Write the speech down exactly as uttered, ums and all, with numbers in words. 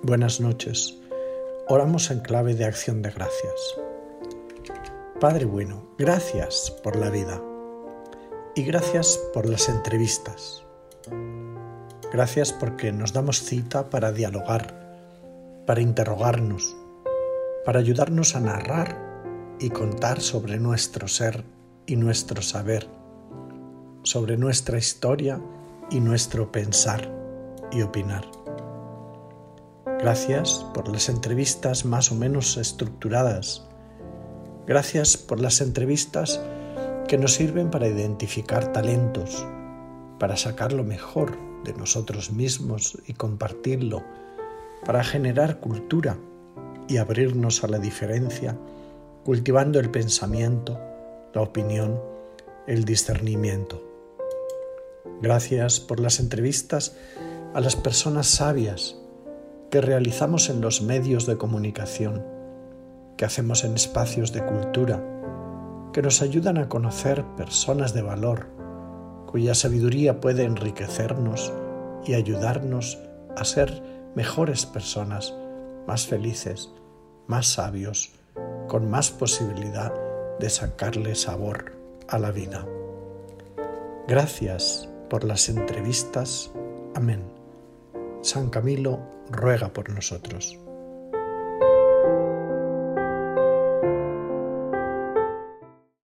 Buenas noches. Oramos en clave de acción de gracias. Padre bueno, gracias por la vida y gracias por las entrevistas. Gracias porque nos damos cita para dialogar, para interrogarnos, para ayudarnos a narrar y contar sobre nuestro ser y nuestro saber, sobre nuestra historia y nuestro pensar y opinar. Gracias por las entrevistas más o menos estructuradas. Gracias por las entrevistas que nos sirven para identificar talentos, para sacar lo mejor de nosotros mismos y compartirlo, para generar cultura y abrirnos a la diferencia, cultivando el pensamiento, la opinión, el discernimiento. Gracias por las entrevistas a las personas sabias que realizamos en los medios de comunicación, que hacemos en espacios de cultura, que nos ayudan a conocer personas de valor, cuya sabiduría puede enriquecernos y ayudarnos a ser mejores personas, más felices, más sabios, con más posibilidad de sacarle sabor a la vida. Gracias por las entrevistas. Amén. San Camilo ruega por nosotros.